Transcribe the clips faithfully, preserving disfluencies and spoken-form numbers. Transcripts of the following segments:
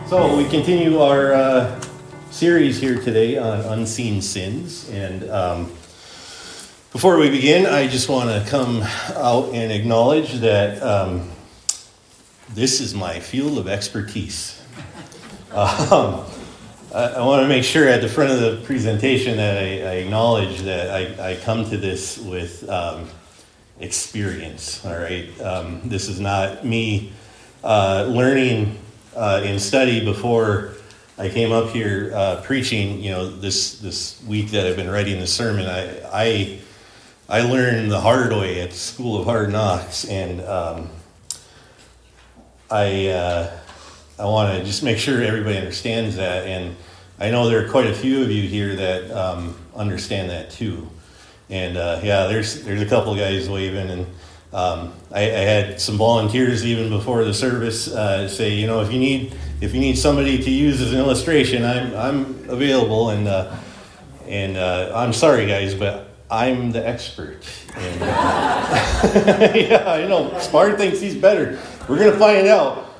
So we continue our uh, series here today on unseen sins, and um, before we begin, I just want to come out and acknowledge that um, this is my field of expertise. Um, I, I want to make sure at the front of the presentation that I, I acknowledge that I, I come to this with um, experience. All right, um, this is not me uh, learning. Uh, in study before I came up here uh, preaching, you know, this this week that I've been writing the sermon, I I, I learned the hard way at the School of Hard Knocks, and um, I uh, I want to just make sure everybody understands that, and I know there are quite a few of you here that um, understand that too, and uh, yeah, there's there's a couple guys waving, and Um, I, I had some volunteers even before the service uh, say, you know, if you need if you need somebody to use as an illustration, I'm I'm available, and uh, and uh, I'm sorry guys, but I'm the expert. And, uh, yeah, I know. Spar thinks he's better. We're gonna find out.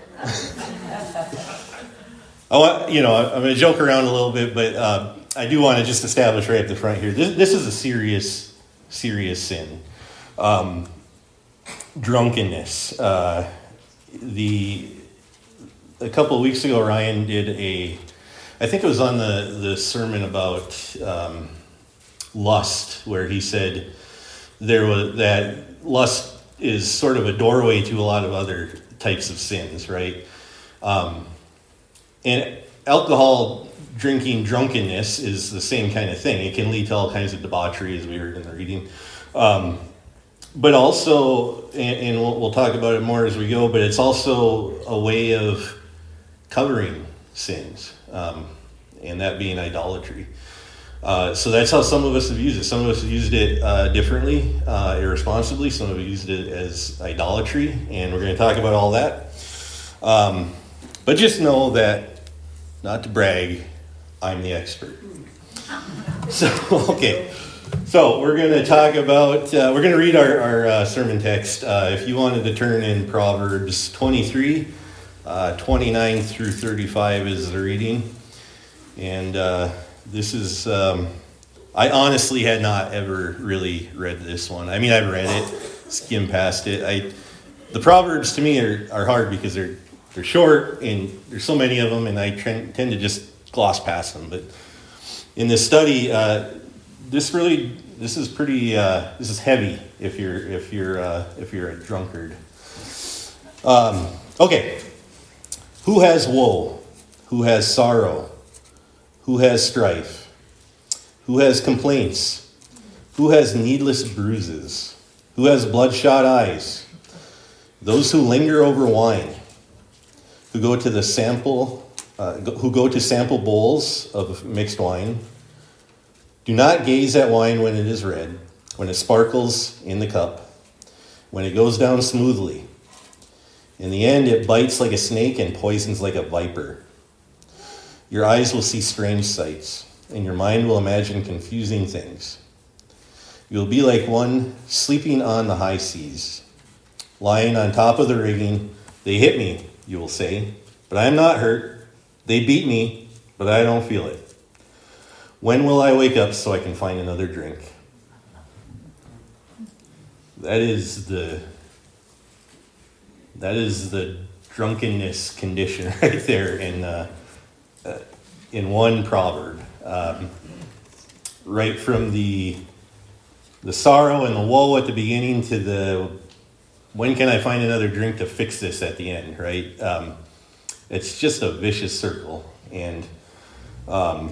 I want, you know, I'm gonna joke around a little bit, but uh, I do want to just establish right at the front here. This this is a serious serious sin. Um, Drunkenness. Uh, the a couple of weeks ago, Ryan did a, I think it was on the, the sermon about um, lust, where he said there was that lust is sort of a doorway to a lot of other types of sins, right? Um, and alcohol drinking, drunkenness is the same kind of thing. It can lead to all kinds of debauchery, as we heard in the reading. Um, But also, and, and we'll, we'll talk about it more as we go, but it's also a way of covering sins, um, and that being idolatry. Uh, so that's how some of us have used it. Some of us have used it uh, differently, uh, irresponsibly. Some have used it as idolatry, and we're going to talk about all that. Um, but just know that, not to brag, I'm the expert. So, okay. So we're going to talk about, uh, we're going to read our, our uh, sermon text. Uh, if you wanted to turn in Proverbs twenty-three, uh, twenty-nine through thirty-five is the reading. And uh, this is, um, I honestly had not ever really read this one. I mean, I've read it, skimmed past it. I, the Proverbs to me are, are hard because they're they're short and there's so many of them, and I tend to just gloss past them. But in this study, uh, This really, this is pretty, uh, this is heavy if you're if you're uh, if you're a drunkard. Um, okay, who has woe? Who has sorrow? Who has strife? Who has complaints? Who has needless bruises? Who has bloodshot eyes? Those who linger over wine, who go to the sample, uh, who go to sample bowls of mixed wine. Do not gaze at wine when it is red, when it sparkles in the cup, when it goes down smoothly. In the end, it bites like a snake and poisons like a viper. Your eyes will see strange sights, and your mind will imagine confusing things. You will be like one sleeping on the high seas, lying on top of the rigging. They hit me, you will say, but I am not hurt. They beat me, but I don't feel it. When will I wake up so I can find another drink? That is the that is the drunkenness condition right there in uh, uh, in one proverb. Um, right from the the sorrow and the woe at the beginning to the when can I find another drink to fix this at the end, right? Um, it's just a vicious circle, and um,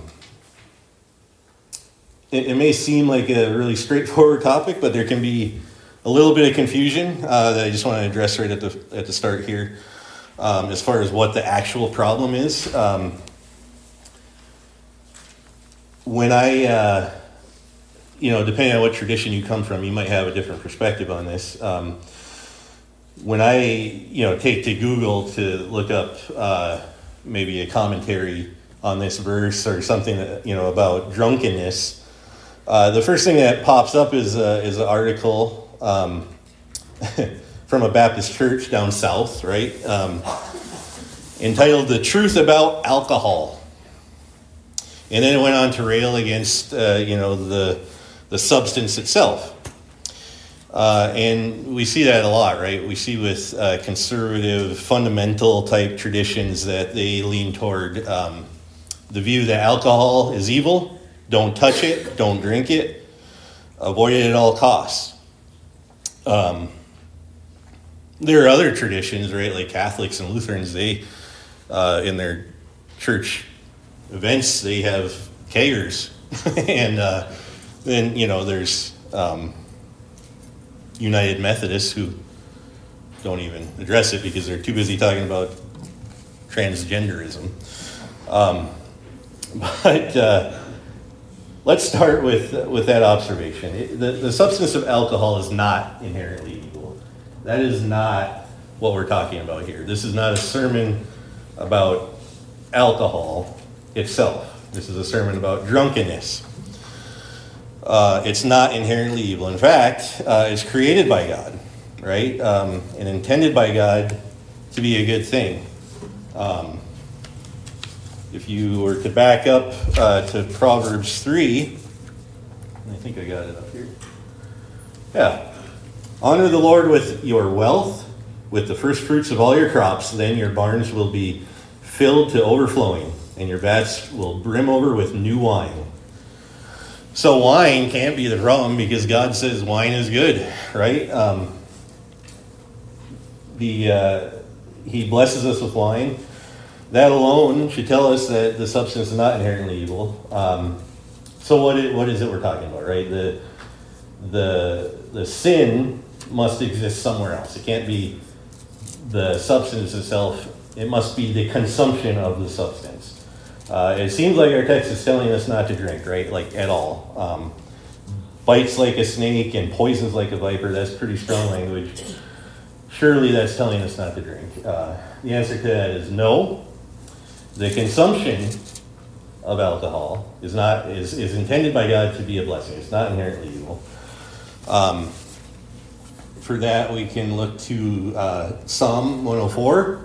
It, it may seem like a really straightforward topic, but there can be a little bit of confusion uh, that I just want to address right at the at the start here, um, as far as what the actual problem is. Um, when I, uh, you know, depending on what tradition you come from, you might have a different perspective on this. Um, when I, you know, take to Google to look up uh, maybe a commentary on this verse or something that, you know, about drunkenness. Uh, the first thing that pops up is a, is an article um, from a Baptist church down south, right? Um, entitled The Truth About Alcohol. And then it went on to rail against, uh, you know, the the substance itself. Uh, and we see that a lot, right? We see with uh, conservative, fundamental type traditions that they lean toward um, the view that alcohol is evil. Don't touch it. Don't drink it. Avoid it at all costs. Um, there are other traditions, right? Like Catholics and Lutherans, they, uh, in their church events, they have kegers. and uh, then, you know, there's um, United Methodists who don't even address it because they're too busy talking about transgenderism. Um, but uh, let's start with with that observation. It, the, the substance of alcohol is not inherently evil. That is not what we're talking about here. This is not a sermon about alcohol itself. This is a sermon about drunkenness. Uh, it's not inherently evil. In fact, uh, it's created by God, right? Um, and intended by God to be a good thing. Um, if you were to back up uh, to Proverbs three, I think I got it up here. Yeah. Honor the Lord with your wealth, with the first fruits of all your crops, then your barns will be filled to overflowing, and your vats will brim over with new wine. So wine can't be the problem because God says wine is good, right? Um, the uh, He blesses us with wine. That alone should tell us that the substance is not inherently evil. Um, so what is, what is it we're talking about, right? The the the sin must exist somewhere else. It can't be the substance itself. It must be the consumption of the substance. Uh, it seems like our text is telling us not to drink, right? Like, at all. Um, bites like a snake and poisons like a viper. That's pretty strong language. Surely that's telling us not to drink. Uh, the answer to that is no. The consumption of alcohol is not is, is intended by God to be a blessing. It's not inherently evil. Um, for that, we can look to uh, Psalm one oh four.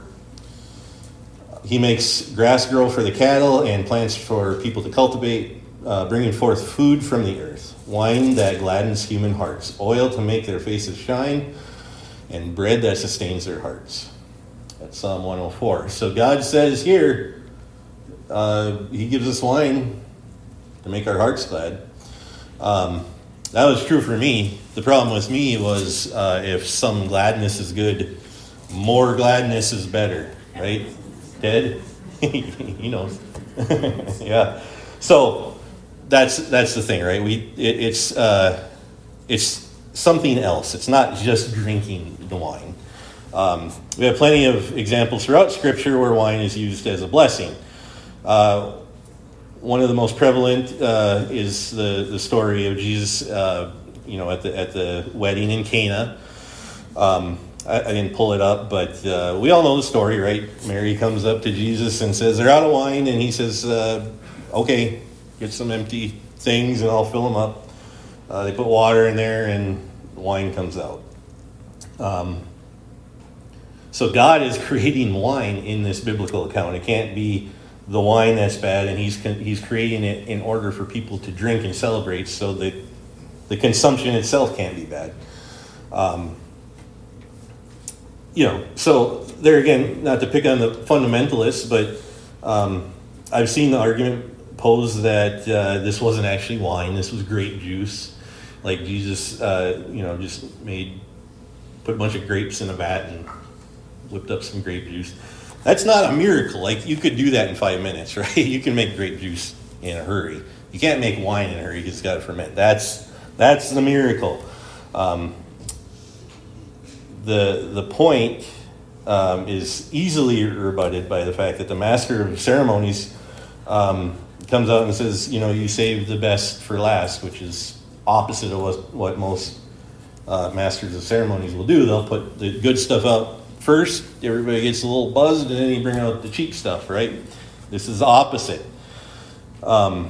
He makes grass grow for the cattle and plants for people to cultivate, uh, bringing forth food from the earth, wine that gladdens human hearts, oil to make their faces shine, and bread that sustains their hearts. That's Psalm one oh four. So God says here, uh, he gives us wine to make our hearts glad. Um, that was true for me. The problem with me was uh, if some gladness is good, more gladness is better, right? Ted, he knows. Yeah. So that's that's the thing, right? We it, it's uh, it's something else. It's not just drinking the wine. Um, we have plenty of examples throughout Scripture where wine is used as a blessing. Uh, one of the most prevalent uh, is the the story of Jesus, uh, you know, at the at the wedding in Cana. Um, I, I didn't pull it up, but uh, we all know the story, right? Mary comes up to Jesus and says, they're out of wine, and he says, uh, okay, get some empty things and I'll fill them up. Uh, they put water in there and wine comes out. Um, so God is creating wine in this biblical account. It can't be the wine that's bad, and he's he's creating it in order for people to drink and celebrate, so that the consumption itself can't be bad. Um You know, so there again, not to pick on the fundamentalists, but um, I've seen the argument posed that uh, this wasn't actually wine, this was grape juice. Like Jesus, uh, you know, just made, put a bunch of grapes in a vat and whipped up some grape juice. That's not a miracle. Like, you could do that in five minutes, right? You can make grape juice in a hurry. You can't make wine in a hurry because it's got to ferment. That's, that's the miracle. Um, The the point um, is easily rebutted by the fact that the master of ceremonies um, comes out and says, you know, you save the best for last, which is opposite of what, what most uh, masters of ceremonies will do. They'll put the good stuff out first, everybody gets a little buzzed, and then you bring out the cheap stuff, right? This is the opposite. Um,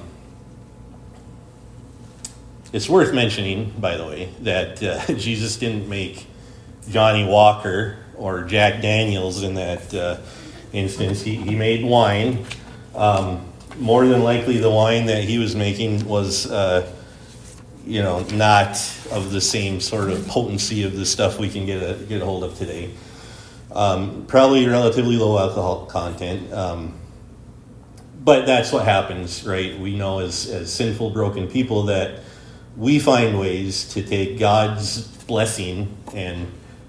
it's worth mentioning, by the way, that uh, Jesus didn't make Johnny Walker or Jack Daniels in that uh, instance, he, he made wine. Um, more than likely, the wine that he was making was, uh, you know, not of the same sort of potency of the stuff we can get a, get a hold of today. Um, probably relatively low alcohol content. Um, but that's what happens, right? We know as, as sinful, broken people that we find ways to take God's blessing and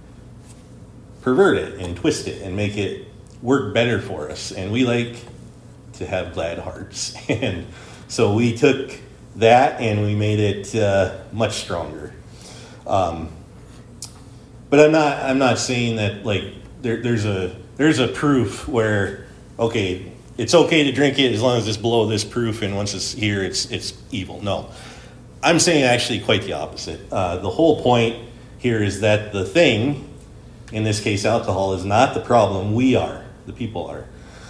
pervert it and twist it and make it work better for us. And we like to have glad hearts. And so we took that and we made it uh, much stronger. Um, but I'm not I'm not saying that like there, there's a there's a proof where, okay, it's okay to drink it as long as it's below this proof, and once it's here, it's it's evil. No. I'm saying actually quite the opposite. Uh, the whole point here is that the thing, in this case alcohol, is not the problem. We are. The people are.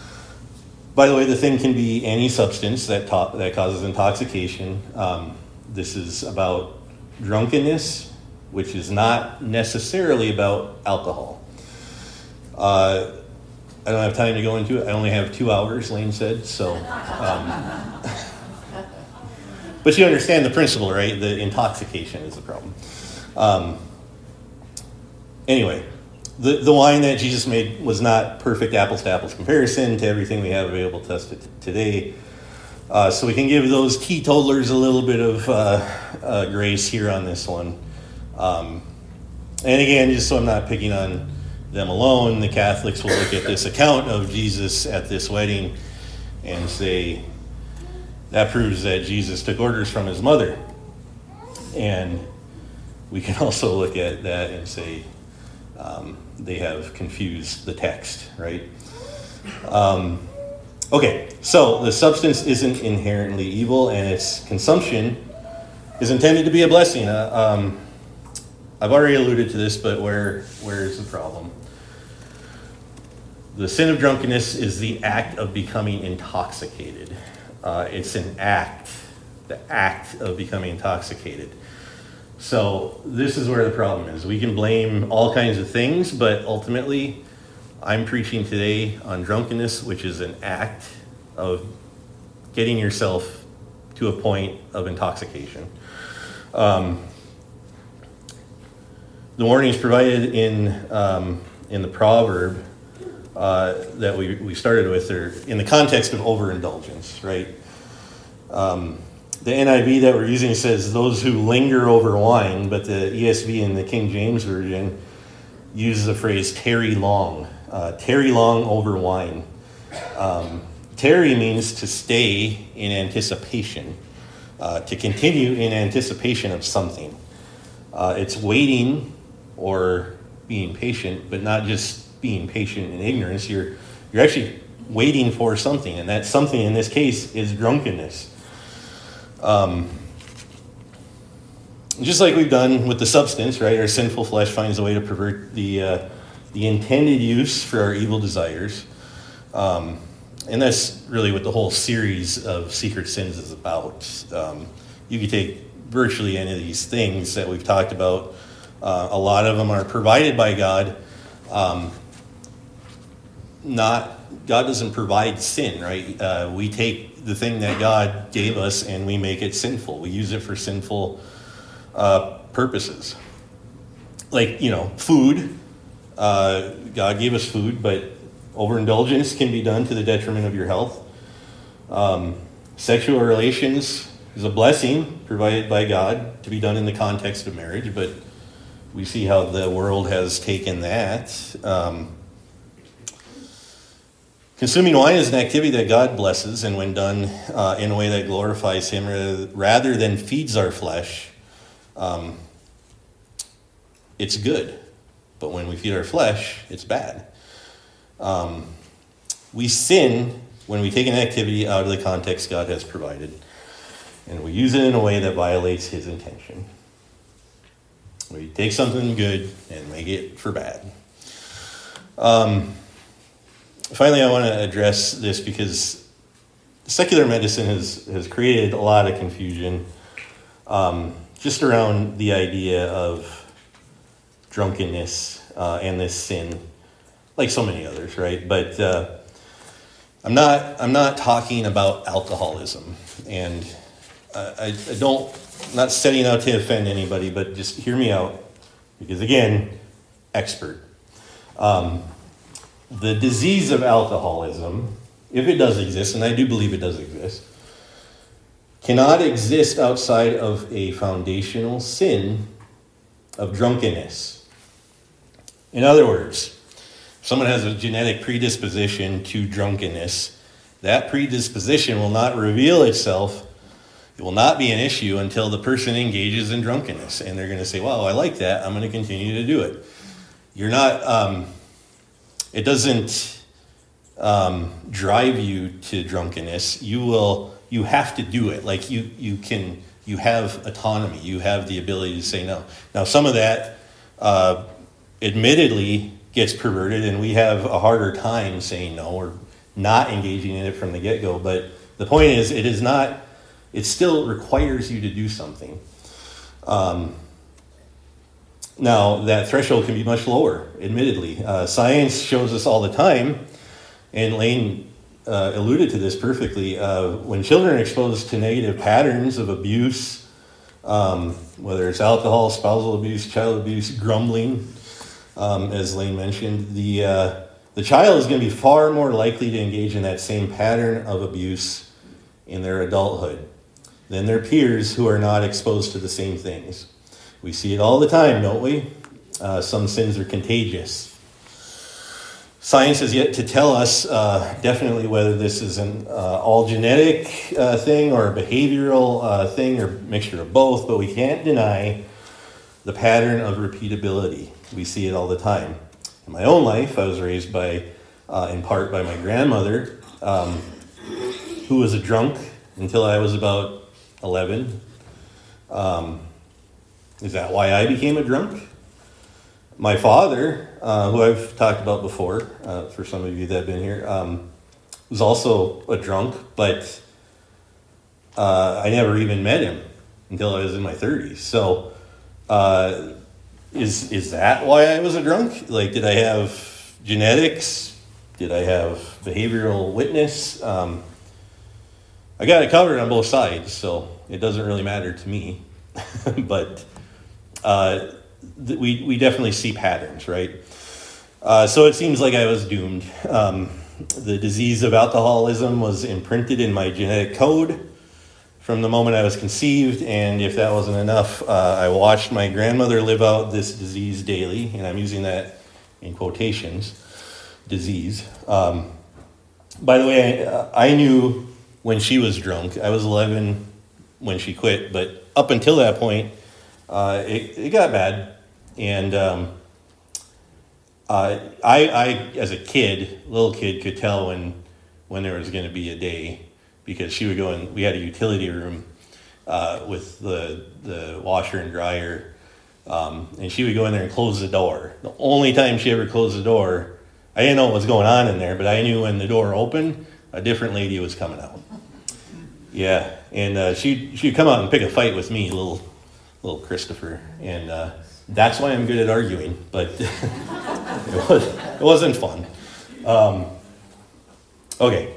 By the way, the thing can be any substance that to- that causes intoxication. Um, this is about drunkenness, which is not necessarily about alcohol. Uh, I don't have time to go into it. I only have two hours, Lane said. So, um, but you understand the principle, right? The intoxication is the problem. Um, anyway, the, the wine that Jesus made was not perfect apples to apples comparison to everything we have available to us t- today. Uh, so we can give those teetotalers a little bit of uh, uh, grace here on this one. Um, and again, just so I'm not picking on them alone, the Catholics will look at this account of Jesus at this wedding and say, that proves that Jesus took orders from his mother. And we can also look at that and say, um, they have confused the text, right? Um, okay, so the substance isn't inherently evil, and its consumption is intended to be a blessing. Uh, um, I've already alluded to this, but where where is the problem? The sin of drunkenness is the act of becoming intoxicated. Uh, it's an act, the act of becoming intoxicated. So this is where the problem is. We can blame all kinds of things, but ultimately, I'm preaching today on drunkenness, which is an act of getting yourself to a point of intoxication. Um, the warnings provided in um, in the proverb uh, that we, we started with are in the context of overindulgence, right? Um, the N I V that we're using says those who linger over wine, but the E S V and the King James Version uses the phrase tarry long. Uh, tarry long over wine. Um, tarry means to stay in anticipation, uh, to continue in anticipation of something. Uh, it's waiting or being patient, but not just being patient in ignorance. You're you're actually waiting for something, and that something in this case is drunkenness. Um, just like we've done with the substance, right? Our sinful flesh finds a way to pervert the uh, the intended use for our evil desires. Um, and that's really what the whole series of secret sins is about. Um, you could take virtually any of these things that we've talked about. Uh, a lot of them are provided by God. Um, not God doesn't provide sin, right? Uh, we take the thing that God gave us and we make it sinful. We use it for sinful uh, purposes. Like, you know, food. Uh, God gave us food, but overindulgence can be done to the detriment of your health. Um, sexual relations is a blessing provided by God to be done in the context of marriage, but we see how the world has taken that. Um, consuming wine is an activity that God blesses, and when done uh, in a way that glorifies Him rather, rather than feeds our flesh, um, it's good. But when we feed our flesh, it's bad. Um, we sin when we take an activity out of the context God has provided, and we use it in a way that violates His intention. We take something good and make it for bad. Um, finally, I want to address this because secular medicine has, has created a lot of confusion um, just around the idea of drunkenness uh, and this sin, like so many others, right? But uh, I'm not I'm not talking about alcoholism, and I, I don't I'm not setting out to offend anybody, but just hear me out, because again, expert. Um, the disease of alcoholism, if it does exist, and I do believe it does exist, cannot exist outside of a foundational sin of drunkenness. In other words, if someone has a genetic predisposition to drunkenness, that predisposition will not reveal itself. It will not be an issue until the person engages in drunkenness. And they're going to say, wow, I like that. I'm going to continue to do it. You're not, um, it doesn't um, drive you to drunkenness. You will, you have to do it. Like you, you can, you have autonomy. You have the ability to say no. Now, some of that, uh, admittedly, gets perverted, and we have a harder time saying no or not engaging in it from the get-go. But the point is, it is not, it still requires you to do something. Um, now, that threshold can be much lower, admittedly. Uh, science shows us all the time, and Lane uh, alluded to this perfectly. Uh, when children are exposed to negative patterns of abuse, um, whether it's alcohol, spousal abuse, child abuse, grumbling, Um, as Lane mentioned, the uh, the child is going to be far more likely to engage in that same pattern of abuse in their adulthood than their peers who are not exposed to the same things. We see it all the time, don't we? Uh, some sins are contagious. Science has yet to tell us uh, definitely whether this is an uh, all genetic uh, thing or a behavioral uh, thing or mixture of both, but we can't deny the pattern of repeatability. We see it all the time. In my own life, I was raised by, uh, in part by my grandmother, um, who was a drunk until I was about eleven. Um, is that why I became a drunk? My father, uh, who I've talked about before, uh, for some of you that have been here, um, was also a drunk, but uh, I never even met him until I was in my thirties. So, uh, Is is that why I was a drunk? Like, did I have genetics? Did I have behavioral witness? Um, I got it covered on both sides, so it doesn't really matter to me. But uh, th- we we definitely see patterns, right? Uh, so it seems like I was doomed. Um, the disease of alcoholism was imprinted in my genetic code from the moment I was conceived, and if that wasn't enough, uh, I watched my grandmother live out this disease daily, and I'm using that in quotations, disease. Um, by the way, I, I knew when she was drunk. I was eleven when she quit, but up until that point, uh, it, it got bad, and um, uh, I, I, as a kid, little kid, could tell when when there was going to be a day, because she would go in, we had a utility room uh, with the the washer and dryer, um, and she would go in there and close the door. The only time she ever closed the door, I didn't know what was going on in there, but I knew when the door opened, a different lady was coming out. Yeah, and uh, she'd, she'd come out and pick a fight with me, little little Christopher, and uh, that's why I'm good at arguing, but it, was, it wasn't fun. Um, okay.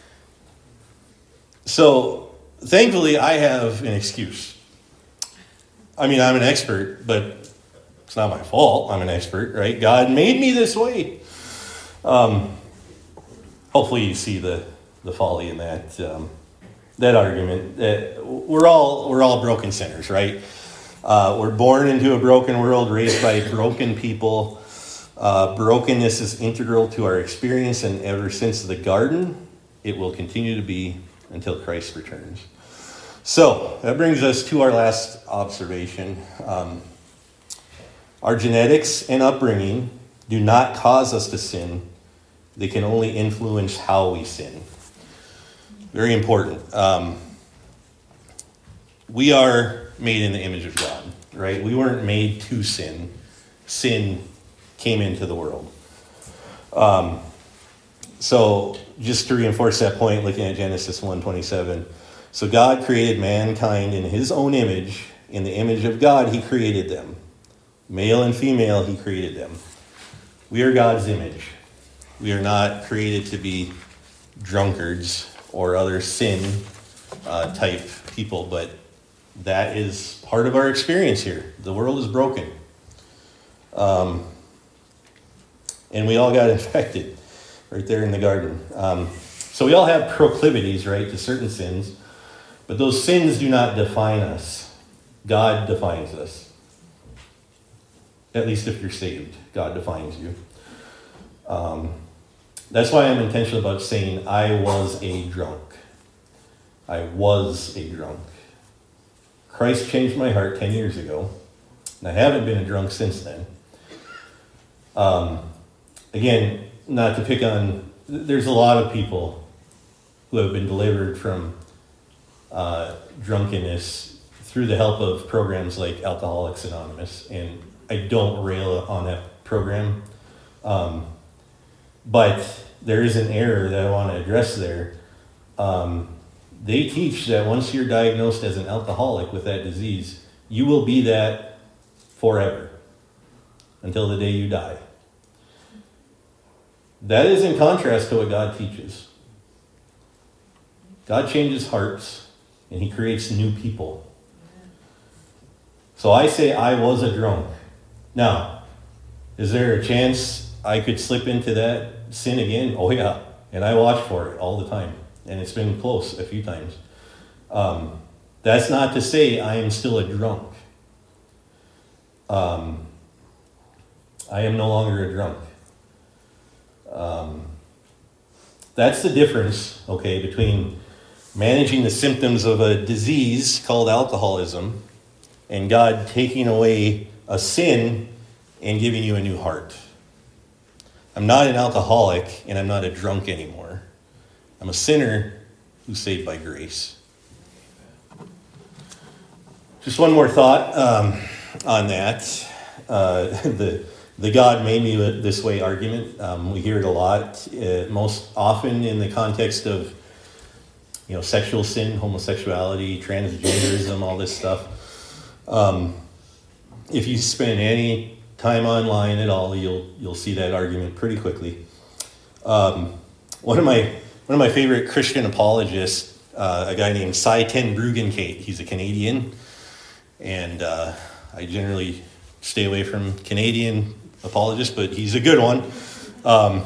So, thankfully, I have an excuse. I mean, I'm an expert, but it's not my fault I'm an expert, right? God made me this way. Um, hopefully you see the, the folly in that um, that argument. That we're all we're all broken sinners, right? Uh, we're born into a broken world, raised by broken people. Uh, brokenness is integral to our experience, and ever since the garden, it will continue to be until Christ returns. So, that brings us to our last observation. Um, our genetics and upbringing do not cause us to sin. They can only influence how we sin. Very important. Um, we are made in the image of God, right? We weren't made to sin. Sin came into the world. Um, so, just to reinforce that point, looking at Genesis one twenty-seven. So God created mankind in his own image. In the image of God, he created them. Male and female, he created them. We are God's image. We are not created to be drunkards or other sin uh, type people, but that is part of our experience here. The world is broken. Um, and we all got infected right there in the garden. Um, so we all have proclivities, right, to certain sins, but those sins do not define us. God defines us. At least if you're saved, God defines you. Um, that's why I'm intentional about saying I was a drunk. I was a drunk. Christ changed my heart ten years ago, and I haven't been a drunk since then. Um, again, not to pick on, there's a lot of people who have been delivered from uh, drunkenness through the help of programs like Alcoholics Anonymous, and I don't rail on that program. Um, but there is an error that I want to address there. Um, they teach that once you're diagnosed as an alcoholic with that disease, you will be that forever, until the day you die. That is in contrast to what God teaches. God changes hearts, and he creates new people. So I say I was a drunk. Now, is there a chance I could slip into that sin again? Oh yeah, and I watch for it all the time, and it's been close a few times. Um, that's not to say I am still a drunk. Um, I am no longer a drunk. Um, that's the difference, okay, between managing the symptoms of a disease called alcoholism and God taking away a sin and giving you a new heart. I'm not an alcoholic and I'm not a drunk anymore. I'm a sinner who's saved by grace. Just one more thought um, on that. Uh, the the God made me this way argument. Um, we hear it a lot, uh, most often in the context of, you know, sexual sin, homosexuality, transgenderism, all this stuff. Um, if you spend any time online at all, you'll you'll see that argument pretty quickly. Um, one of my one of my favorite Christian apologists, uh, a guy named Cy ten Bruggencate. He's a Canadian, and uh, I generally stay away from Canadian apologists, but he's a good one. Um,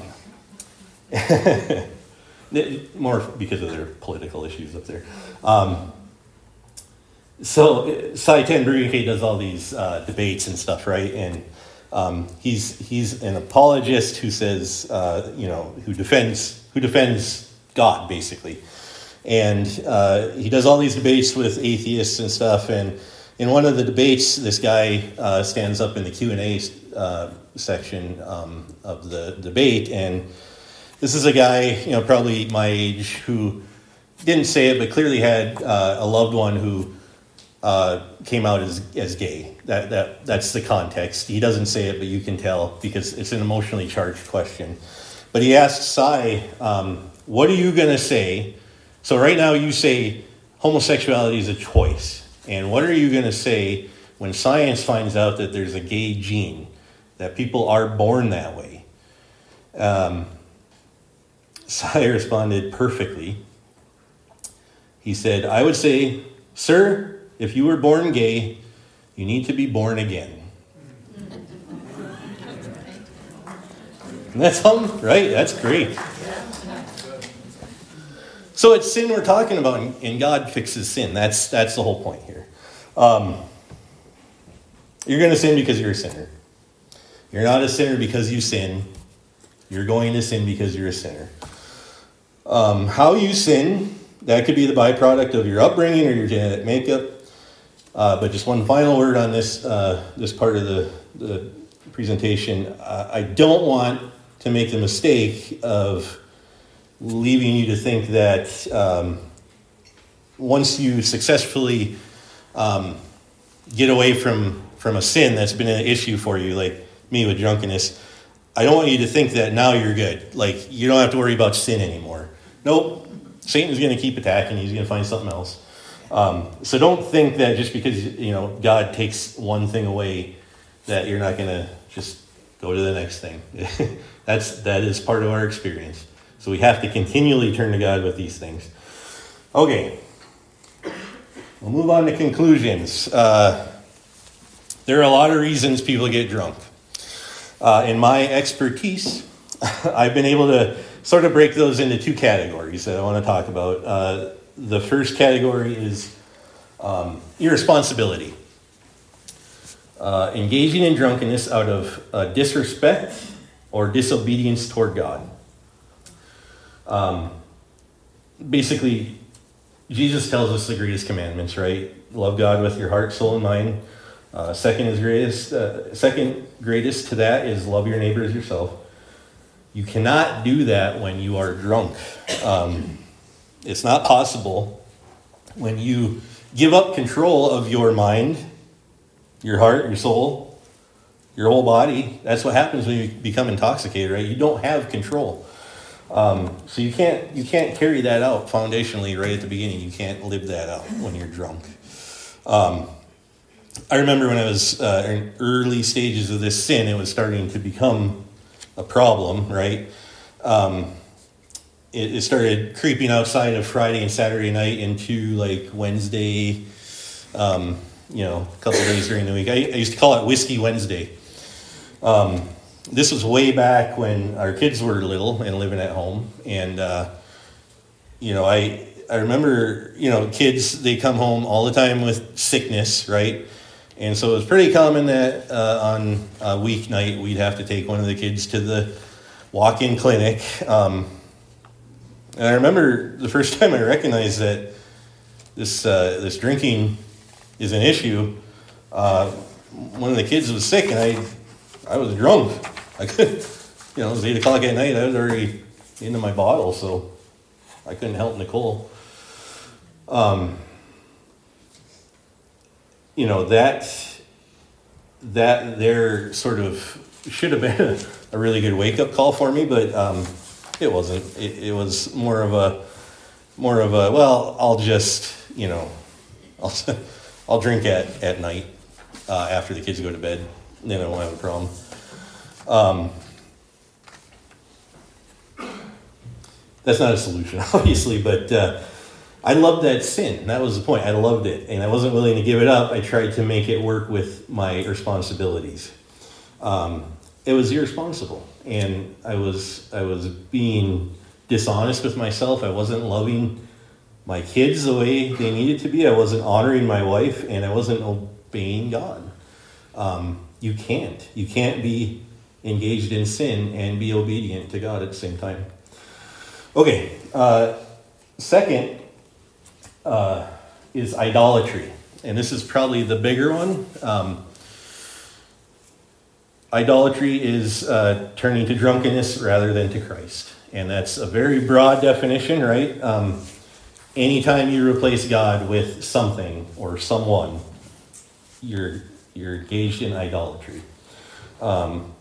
more because of their political issues up there. Um, so Cy ten Bruggencate does all these uh, debates and stuff, right? And um, he's he's an apologist who says, uh, you know, who defends who defends God basically, and uh, he does all these debates with atheists and stuff. And in one of the debates, this guy uh, stands up in the Q and A uh, section um, of the debate, and this is a guy, you know, probably my age, who didn't say it, but clearly had uh, a loved one who uh, came out as as gay. That that that's the context. He doesn't say it, but you can tell because it's an emotionally charged question. But he asked Cy, um, "What are you going to say?" So right now you say homosexuality is a choice, and what are you going to say when science finds out that there's a gay gene, that people are born that way? Um, Cy responded perfectly. He said, "I would say, sir, if you were born gay, you need to be born again." And that's something, right? That's great. So it's sin we're talking about, and God fixes sin. That's that's the whole point here. Um, you're going to sin because you're a sinner. You're not a sinner because you sin. You're going to sin because you're a sinner. Um, how you sin, that could be the byproduct of your upbringing or your genetic makeup. Uh, but just one final word on this uh, this part of the, the presentation. Uh, I don't want to make the mistake of leaving you to think that um, once you successfully um, get away from, from a sin that's been an issue for you, like me with drunkenness, I don't want you to think that now you're good. Like, you don't have to worry about sin anymore. Nope. Satan's going to keep attacking. He's going to find something else. Um, so don't think that just because, you know, God takes one thing away that you're not going to just go to the next thing. That's, that is part of our experience. So we have to continually turn to God with these things. Okay. We'll move on to conclusions. Uh, there are a lot of reasons people get drunk. Uh, in my expertise, I've been able to sort of break those into two categories that I want to talk about. Uh, the first category is um, irresponsibility. Uh, engaging in drunkenness out of uh, disrespect or disobedience toward God. Um, basically, Jesus tells us the greatest commandments, right? Love God with your heart, soul, and mind. Uh, second is greatest. Uh, second greatest to that is love your neighbor as yourself. You cannot do that when you are drunk. Um, it's not possible when you give up control of your mind, your heart, your soul, your whole body. That's what happens when you become intoxicated, right? You don't have control. Um, so you can't you can't carry that out foundationally right at the beginning. You can't live that out when you're drunk. Um, I remember when I was uh, in early stages of this sin, it was starting to become a problem, right? Um, it, it started creeping outside of Friday and Saturday night into like Wednesday, um, you know, a couple of days during the week. I, I used to call it Whiskey Wednesday. Um, this was way back when our kids were little and living at home. And, uh, you know, I I remember, you know, kids, they come home all the time with sickness, right? And so it was pretty common that uh, on a weeknight we'd have to take one of the kids to the walk-in clinic. Um, and I remember the first time I recognized that this uh, this drinking is an issue. Uh, one of the kids was sick, and I I was drunk. I couldn't, you know, it was eight o'clock at night. I was already into my bottle, so I couldn't help Nicole. Um, you know, that that there sort of should have been a, a really good wake-up call for me, but um, it wasn't. It, it was more of a more of a well, I'll just, you know, I'll I'll drink at at night uh, after the kids go to bed. Then I won't have a problem. Um, that's not a solution, obviously, but uh, I loved that sin. That was the point. I loved it, and I wasn't willing to give it up. I tried to make it work with my responsibilities. Um, it was irresponsible, and I was I was being dishonest with myself. I wasn't loving my kids the way they needed to be. I wasn't honoring my wife, and I wasn't obeying God. Um, you can't. You can't be engaged in sin and be obedient to God at the same time. Okay. Uh, second uh, is idolatry. And this is probably the bigger one. Um, idolatry is uh, turning to drunkenness rather than to Christ. And that's a very broad definition, right? Um, anytime you replace God with something or someone, you're you're engaged in idolatry. Um,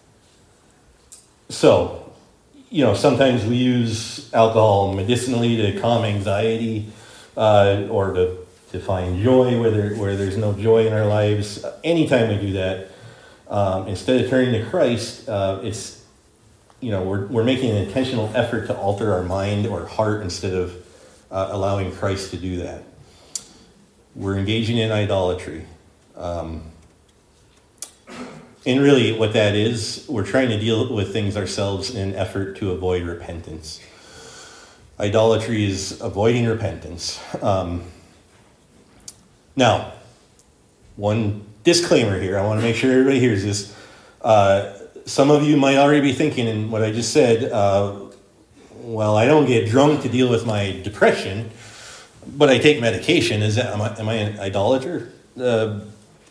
so, you know, sometimes we use alcohol medicinally to calm anxiety uh, or to, to find joy where, there, where there's no joy in our lives. Anytime we do that, um, instead of turning to Christ, uh, it's, you know, we're, we're making an intentional effort to alter our mind or heart instead of uh, allowing Christ to do that. We're engaging in idolatry. Um, and really what that is, we're trying to deal with things ourselves in an effort to avoid repentance. Idolatry is avoiding repentance. Um, now, one disclaimer here. I want to make sure everybody hears this. Uh, some of you might already be thinking in what I just said, uh, well, I don't get drunk to deal with my depression, but I take medication. Is that, am I, am I an idolater? Uh,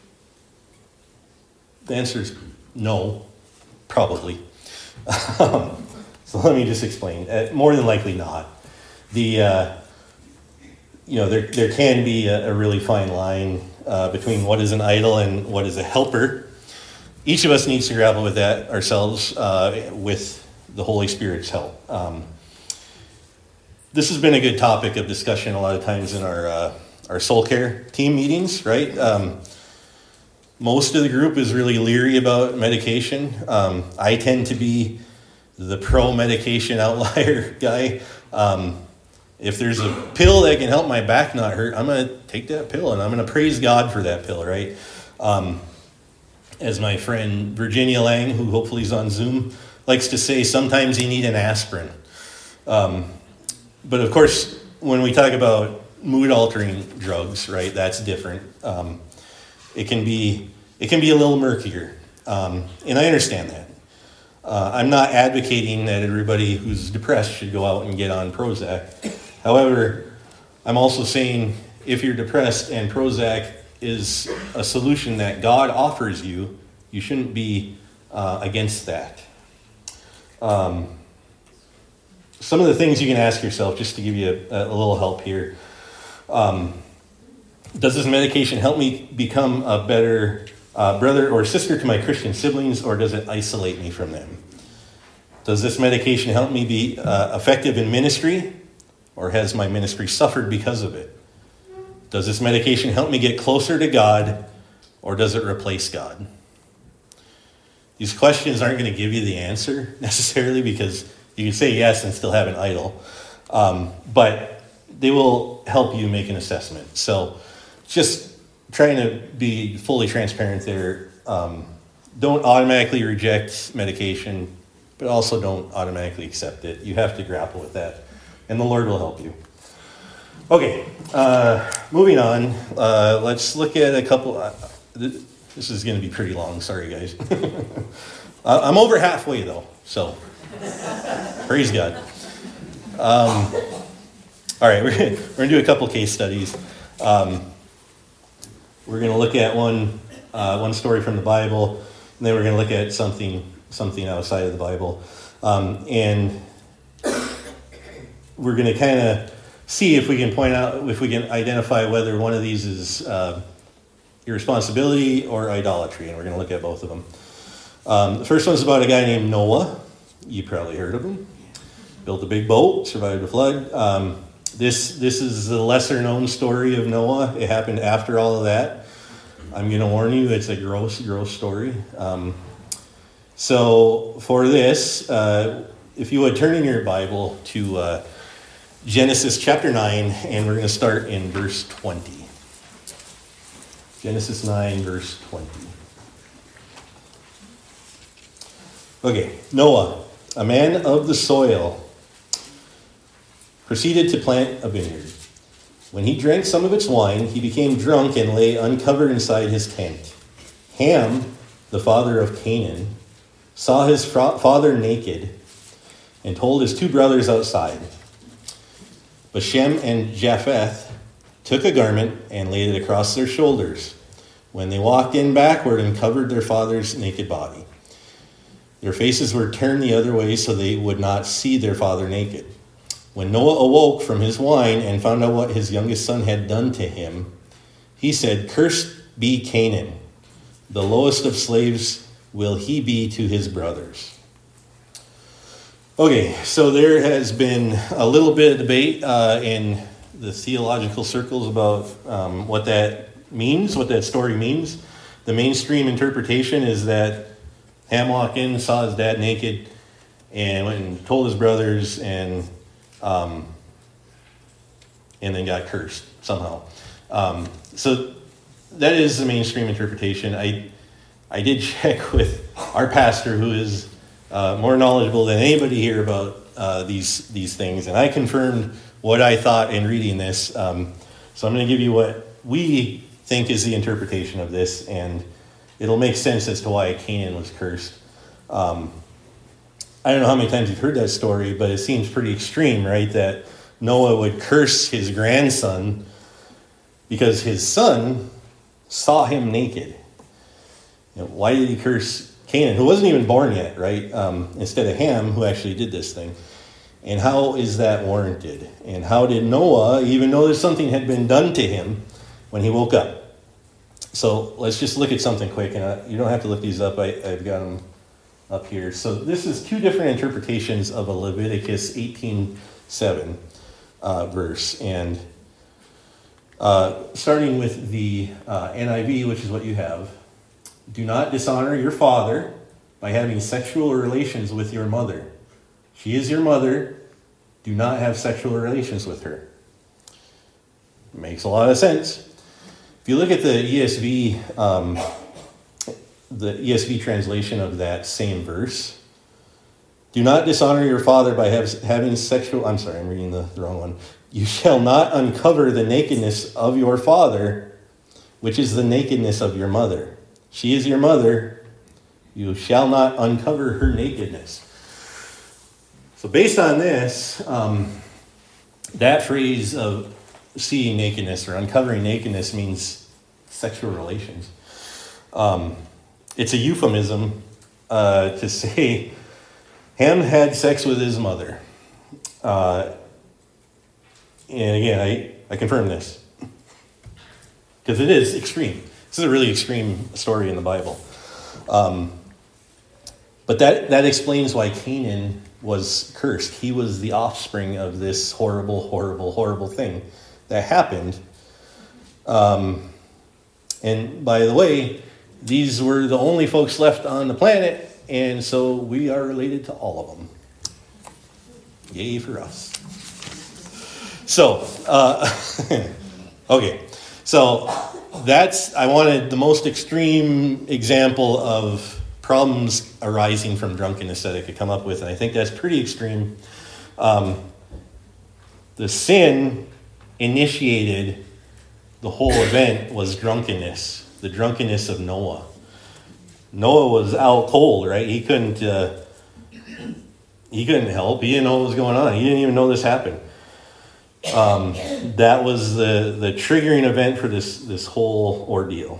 The answer is no, probably. Um, so let me just explain. Uh, more than likely not. The uh, you know there there can be a, a really fine line uh, between what is an idol and what is a helper. Each of us needs to grapple with that ourselves uh, with the Holy Spirit's help. Um, this has been a good topic of discussion a lot of times in our uh, our soul care team meetings, right? Um, Most of the group is really leery about medication. Um, I tend to be the pro-medication outlier guy. Um, if there's a pill that can help my back not hurt, I'm going to take that pill, and I'm going to praise God for that pill, right? Um, as my friend Virginia Lang, who hopefully is on Zoom, likes to say, sometimes you need an aspirin. Um, but of course, when we talk about mood-altering drugs, right, that's different. Um, it can be it can be a little murkier, um, and I understand that. Uh, I'm not advocating that everybody who's depressed should go out and get on Prozac. However, I'm also saying if you're depressed and Prozac is a solution that God offers you, you shouldn't be uh, against that. Um, some of the things you can ask yourself, just to give you a, a little help here. Um, does this medication help me become a better uh, brother or sister to my Christian siblings, or does it isolate me from them? Does this medication help me be uh, effective in ministry, or has my ministry suffered because of it? Does this medication help me get closer to God, or does it replace God? These questions aren't going to give you the answer necessarily, because you can say yes and still have an idol. Um, but they will help you make an assessment. So just trying to be fully transparent there. Um, don't automatically reject medication, but also don't automatically accept it. You have to grapple with that, and the Lord will help you. Okay, uh, moving on. Uh, let's look at a couple. Uh, th- this is going to be pretty long. Sorry, guys. uh, I'm over halfway, though, so praise God. Um, all right, we're, we're going to do a couple case studies. Um, we're going to look at one uh, one story from the Bible, and then we're going to look at something something outside of the Bible. Um, and we're going to kind of see if we can point out, if we can identify whether one of these is uh, irresponsibility or idolatry, and we're going to look at both of them. Um, the first one's about a guy named Noah. You probably heard of him. Built a big boat, survived a flood. Um, this this is the lesser-known story of Noah. It happened after all of that. I'm going to warn you, it's a gross, gross story. Um, so for this, uh, if you would turn in your Bible to Uh, Genesis chapter nine, and we're going to start in verse twenty. Genesis nine, verse twenty. Okay, Noah, a man of the soil, proceeded to plant a vineyard. When he drank some of its wine, he became drunk and lay uncovered inside his tent. Ham, the father of Canaan, saw his father naked and told his two brothers outside. But Shem and Japheth took a garment and laid it across their shoulders when they walked in backward and covered their father's naked body. Their faces were turned the other way so they would not see their father naked. When Noah awoke from his wine and found out what his youngest son had done to him, he said, "Cursed be Canaan. The lowest of slaves will he be to his brothers." Okay, so there has been a little bit of debate uh, in the theological circles about um, what that means, what that story means. The mainstream interpretation is that Ham walked in, saw his dad naked, and went and told his brothers, and um, and then got cursed somehow. Um, so that is the mainstream interpretation. I I did check with our pastor, who is Uh, more knowledgeable than anybody here about uh, these these things, and I confirmed what I thought in reading this. Um, so I'm going to give you what we think is the interpretation of this, and it'll make sense as to why Canaan was cursed. Um, I don't know how many times you've heard that story, but it seems pretty extreme, right? That Noah would curse his grandson because his son saw him naked. You know, why did he curse Canaan, who wasn't even born yet, right? Um, instead of Ham, who actually did this thing. And how is that warranted? And how did Noah even know that something had been done to him when he woke up? So let's just look at something quick. And I, you don't have to look these up. I, I've got them up here. So this is two different interpretations of a Leviticus eighteen seven uh, verse. And uh, starting with the uh, N I V, which is what you have. "Do not dishonor your father by having sexual relations with your mother. She is your mother. Do not have sexual relations with her. Makes a lot of sense. If you look at the E S V, um, the E S V translation of that same verse, do not dishonor your father by have, having sexual, I'm sorry, I'm reading the, the wrong one. You shall not uncover the nakedness of your father, which is the nakedness of your mother. She is your mother. You shall not uncover her nakedness. So based on this, um, that phrase of seeing nakedness or uncovering nakedness means sexual relations. Um, it's a euphemism uh, to say Ham had sex with his mother. Uh, and again, I, I confirm this. Because it is extreme. This is a really extreme story in the Bible. Um, but that, that explains why Canaan was cursed. He was the offspring of this horrible, horrible, horrible thing that happened. Um, and by the way, these were the only folks left on the planet, and so we are related to all of them. Yay for us. So, uh, okay. So that's, I wanted the most extreme example of problems arising from drunkenness that I could come up with, and I think that's pretty extreme. Um, the sin initiated the whole event was drunkenness, the drunkenness of Noah. Noah was out cold, right? He couldn't, uh, he couldn't help. He didn't know what was going on. He didn't even know this happened. Um, that was the, the triggering event for this, this whole ordeal.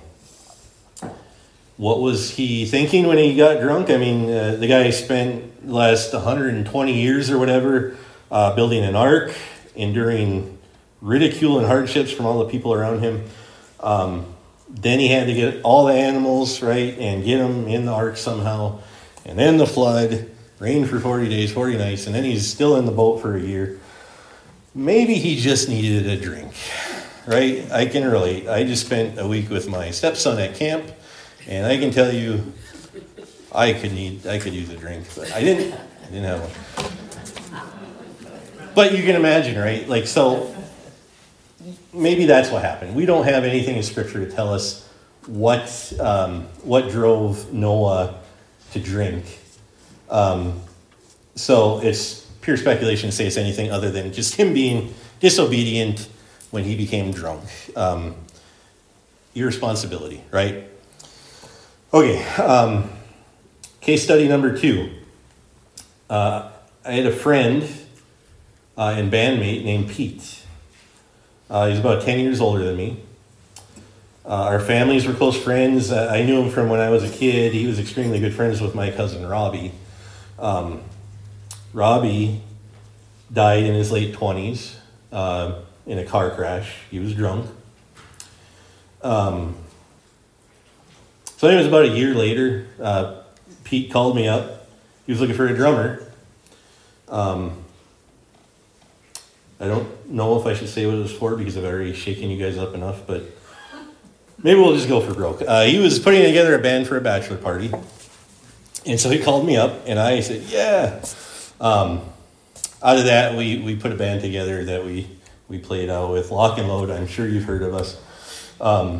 What was he thinking when he got drunk? I mean, uh, the guy spent the last one hundred twenty years or whatever uh, building an ark, enduring ridicule and hardships from all the people around him. Um, then he had to get all the animals, right, and get them in the ark somehow. And then the flood, rained for forty days, forty nights, and then he's still in the boat for a year. Maybe he just needed a drink, right? I can relate. I just spent a week with my stepson at camp, and I can tell you, I could need, I could use a drink, but I didn't. I didn't have one. But you can imagine, right? Like, so maybe that's what happened. We don't have anything in Scripture to tell us what um, what drove Noah to drink. Um, so it's pure speculation to say it's anything other than just him being disobedient when he became drunk. Um, irresponsibility, right? Okay, um, case study number two. Uh, I had a friend uh, and bandmate named Pete. Uh, he's about ten years older than me. Uh, our families were close friends. Uh, I knew him from when I was a kid. He was extremely good friends with my cousin Robbie. Um, Robbie died in his late twenties uh, in a car crash. He was drunk. Um, so it was about a year later. Uh, Pete called me up. He was looking for a drummer. Um, I don't know if I should say what it was for because I've already shaken you guys up enough, but maybe we'll just go for broke. Uh, he was putting together a band for a bachelor party. And so he called me up, and I said, yeah. Um, out of that, we, we put a band together that we, we played out with. Lock and Load, I'm sure you've heard of us. Um,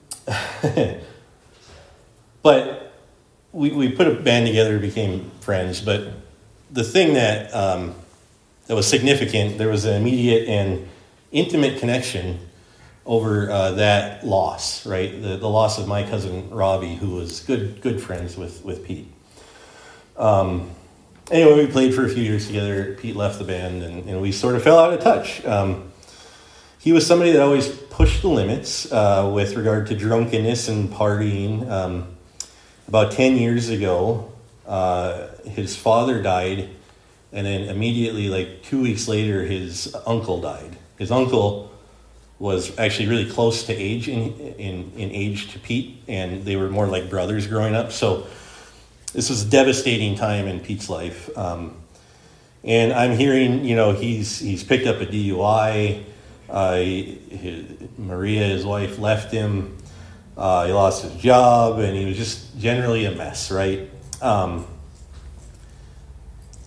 but we, we put a band together, became friends. But the thing that um, that was significant, there was an immediate and intimate connection over uh, that loss, right? The, the loss of my cousin Robbie, who was good good friends with, with Pete. Um, anyway, we played for a few years together. Pete left the band, and, and we sort of fell out of touch. Um, he was somebody that always pushed the limits uh, with regard to drunkenness and partying. Um, about ten years ago, uh, his father died, and then immediately, like two weeks later, his uncle died. His uncle was actually really close to age in, in, in age to Pete, and they were more like brothers growing up. So this was a devastating time in Pete's life. Um, and I'm hearing, you know, he's he's picked up a D U I. Uh, he, his, Maria, his wife, left him. Uh, he lost his job, and he was just generally a mess, right? Um, he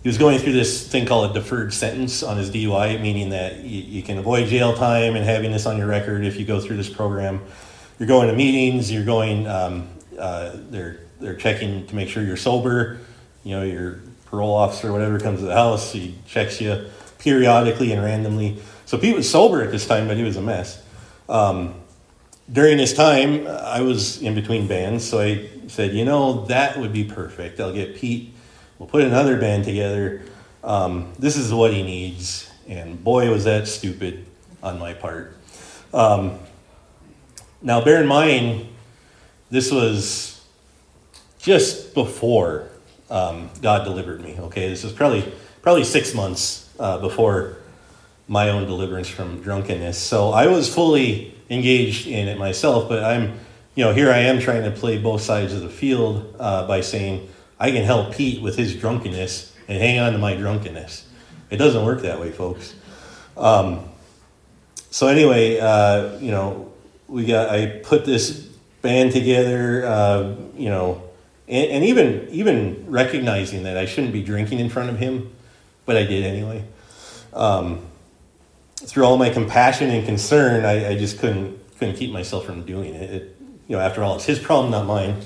he was going through this thing called a deferred sentence on his D U I, meaning that you, you can avoid jail time and having this on your record if you go through this program. You're going to meetings, you're going, um, uh, they're they're checking to make sure you're sober. You know, your parole officer or whatever comes to the house, he checks you periodically and randomly. So Pete was sober at this time, but he was a mess. Um, during this time, I was in between bands, so I said, you know, that would be perfect. I'll get Pete, we'll put another band together. Um, this is what he needs. And boy, was that stupid on my part. Um, now, bear in mind, this was just before um, God delivered me, okay? This was probably probably six months uh, before my own deliverance from drunkenness. So I was fully engaged in it myself, but I'm, you know, here I am trying to play both sides of the field uh, by saying I can help Pete with his drunkenness and hang on to my drunkenness. It doesn't work that way, folks. Um, so anyway, uh, you know, we got, I put this band together, uh, you know, and, and even, even recognizing that I shouldn't be drinking in front of him, but I did anyway. Um, through all my compassion and concern, I, I just couldn't, couldn't keep myself from doing it. It. You know, after all, it's his problem, not mine.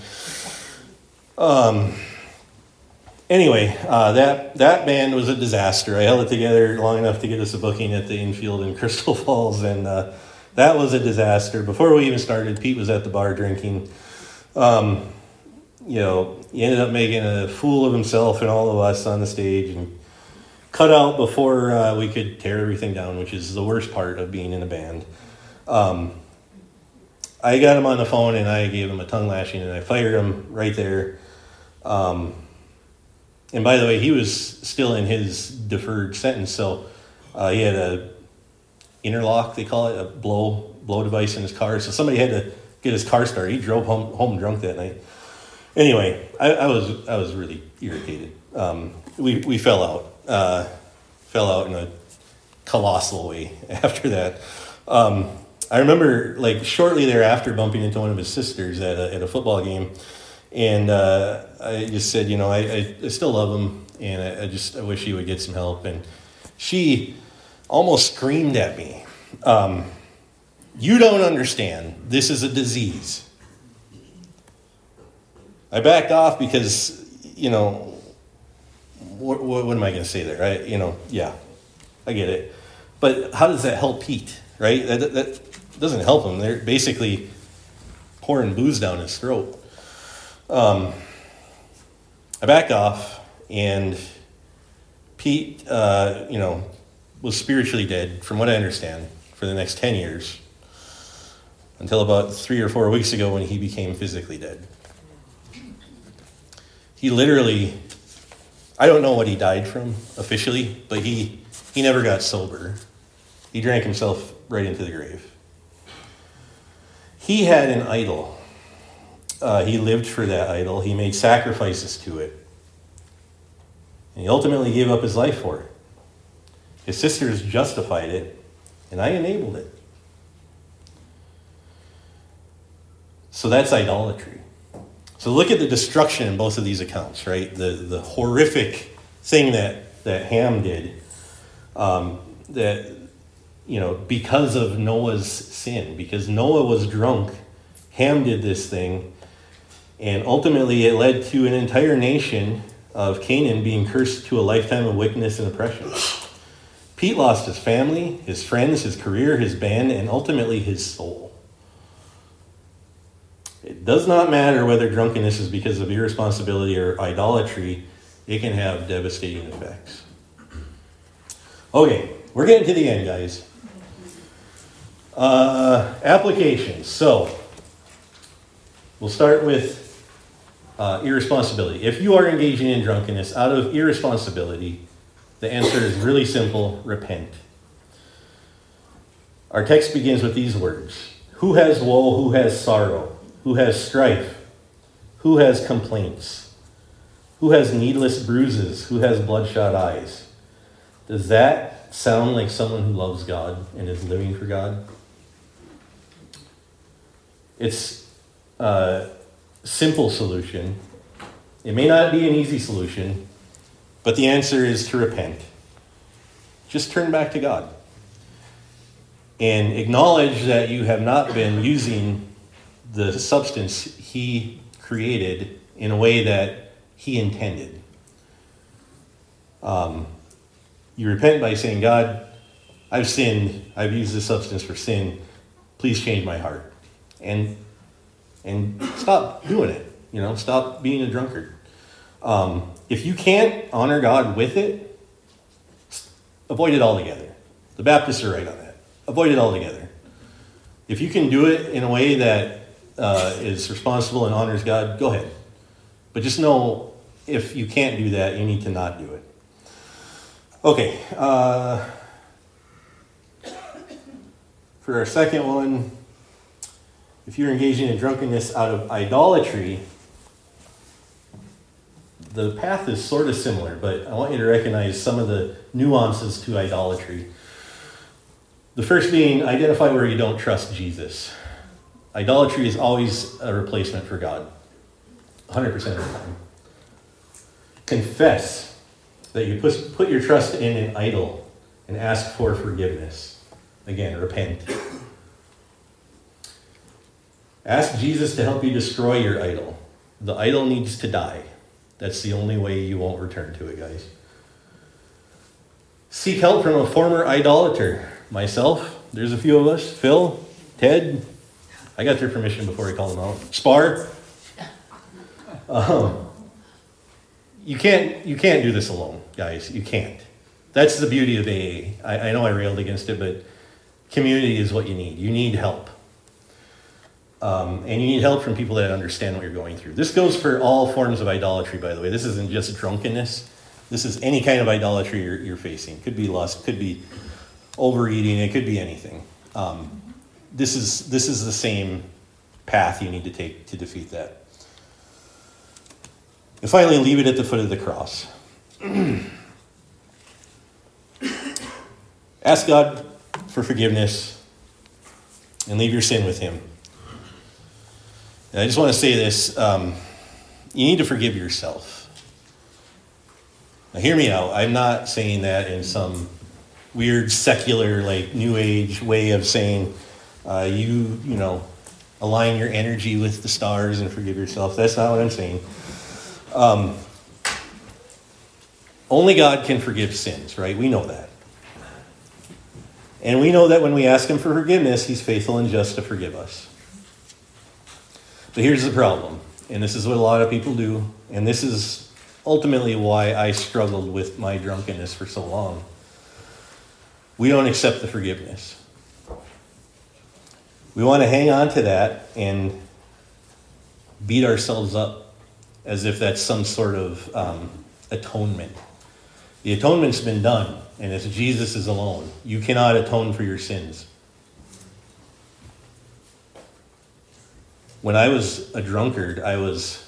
Um, Anyway, uh, that, that band was a disaster. I held it together long enough to get us a booking at the infield in Crystal Falls, and uh, that was a disaster. Before we even started, Pete was at the bar drinking. Um, you know, he ended up making a fool of himself and all of us on the stage and cut out before uh, we could tear everything down, which is the worst part of being in a band. Um, I got him on the phone, and I gave him a tongue lashing, and I fired him right there. Um... And by the way, he was still in his deferred sentence, so uh, he had a interlock, they call it, a blow blow device in his car. So somebody had to get his car started. He drove home home drunk that night. Anyway, I, I was I was really irritated. Um, we we fell out, uh, fell out in a colossal way after that. Um, I remember, like, shortly thereafter, bumping into one of his sisters at a, at a football game. And uh, I just said, you know, I, I, I still love him, and I, I just I wish he would get some help. And she almost screamed at me, um, you don't understand. This is a disease. I backed off because, you know, what, what, what am I going to say there? I, you know, yeah, I get it. But how does that help Pete, right? That, that, that doesn't help him. They're basically pouring booze down his throat. Um, I backed off, and Pete, uh, you know, was spiritually dead, from what I understand, for the next ten years, until about three or four weeks ago when he became physically dead. He literally, I don't know what he died from officially, but he, he never got sober. He drank himself right into the grave. He had an idol. Uh, he lived for that idol. He made sacrifices to it. And he ultimately gave up his life for it. His sisters justified it, and I enabled it. So that's idolatry. So look at the destruction in both of these accounts, right? The the horrific thing that, that Ham did, um, that, you know, because of Noah's sin, because Noah was drunk, Ham did this thing. And ultimately, it led to an entire nation of Canaan being cursed to a lifetime of wickedness and oppression. Pete lost his family, his friends, his career, his band, and ultimately his soul. It does not matter whether drunkenness is because of irresponsibility or idolatry. It can have devastating effects. Okay, we're getting to the end, guys. Uh, applications. So, we'll start with Uh, irresponsibility. If you are engaging in drunkenness out of irresponsibility, the answer is really simple: repent. Our text begins with these words: who has woe, who has sorrow, who has strife, who has complaints, who has needless bruises, who has bloodshot eyes. Does that sound like someone who loves God and is living for God? It's uh simple solution. It may not be an easy solution, But the answer is to repent. Just turn back to God. And acknowledge that you have not been using the substance he created in a way that he intended. Um, you repent by saying, God, I've sinned. I've used this substance for sin. Please change my heart. And and stop doing it. You know, stop being a drunkard. Um, if you can't honor God with it, avoid it altogether. The Baptists are right on that. Avoid it altogether. If you can do it in a way that uh, is responsible and honors God, go ahead. But just know, if you can't do that, you need to not do it. Okay. Uh, for our second one, if you're engaging in drunkenness out of idolatry, the path is sort of similar, but I want you to recognize some of the nuances to idolatry. The first being, identify where you don't trust Jesus. Idolatry is always a replacement for God, one hundred percent of the time. Confess that you put, put your trust in an idol and ask for forgiveness. Again, repent. Ask Jesus to help you destroy your idol. The idol needs to die. That's the only way you won't return to it, guys. Seek help from a former idolater. Myself, there's a few of us. Phil, Ted. I got their permission before I called them out. Spar. Um, you can't you can't do this alone, guys. You can't. That's the beauty of A A. I, I know I railed against it, but community is what you need. You need help. Um, and you need help from people that understand what you're going through. This goes for all forms of idolatry, by the way. This isn't just drunkenness. This is any kind of idolatry you're, you're facing. It could be lust, could be overeating, it could be anything. Um, this is this is the same path you need to take to defeat that. And finally, leave it at the foot of the cross. Ask God for forgiveness and leave your sin with him. And I just want to say this. Um, you need to forgive yourself. Now hear me out. I'm not saying that in some weird secular, like New Age way of saying uh, you, you know, align your energy with the stars and forgive yourself. That's not what I'm saying. Um, only God can forgive sins, right? We know that. And we know that when we ask him for forgiveness, he's faithful and just to forgive us. But here's the problem, and this is what a lot of people do, and this is ultimately why I struggled with my drunkenness for so long. We don't accept the forgiveness. We want to hang on to that and beat ourselves up as if that's some sort of um, atonement. The atonement's been done, and it's Jesus is alone. You cannot atone for your sins. When I was a drunkard, I was,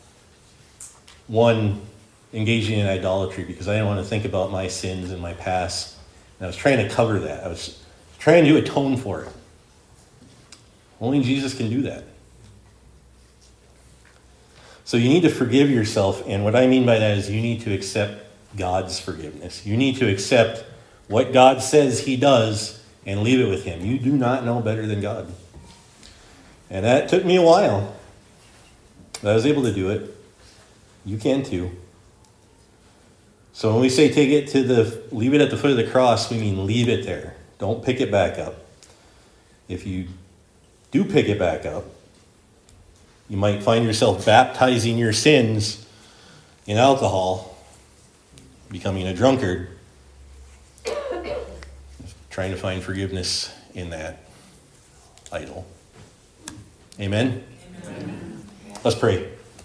one, engaging in idolatry because I didn't want to think about my sins and my past. And I was trying to cover that. I was trying to atone for it. Only Jesus can do that. So you need to forgive yourself. And what I mean by that is you need to accept God's forgiveness. You need to accept what God says he does and leave it with him. You do not know better than God. And that took me a while. But I was able to do it. You can too. So when we say take it to the, leave it at the foot of the cross, we mean leave it there. Don't pick it back up. If you do pick it back up, you might find yourself baptizing your sins in alcohol, becoming a drunkard, trying to find forgiveness in that idol. Amen? Amen. Let's pray.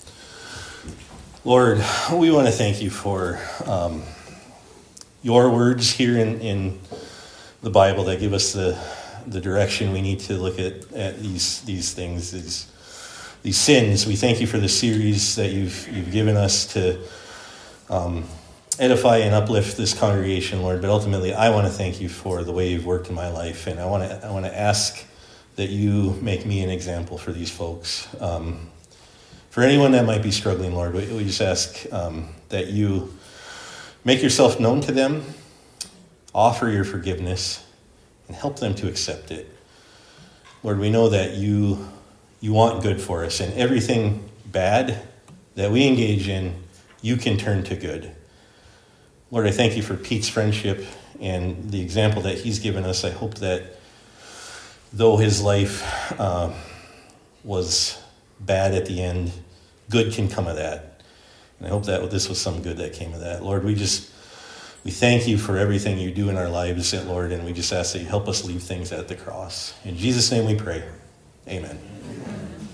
Lord, we want to thank you for um, your words here in, in the Bible that give us the, the direction we need to look at, at these these things, these these sins. We thank you for the series that you've you've given us to um, edify and uplift this congregation, Lord. But ultimately, I want to thank you for the way you've worked in my life, and I want to I want to ask that you make me an example for these folks. Um, For anyone that might be struggling, Lord, we, we just ask um, that you Make yourself known to them, offer your forgiveness, and help them to accept it. Lord, we know that you, you want good for us, and everything bad that we engage in, you can turn to good. Lord, I thank you for Pete's friendship and the example that he's given us. I hope that though his life uh, was bad at the end, good can come of that. And I hope that this was some good that came of that. Lord, we just, we thank you for everything you do in our lives, Lord, and we just ask that you help us leave things at the cross. In Jesus' name we pray. Amen.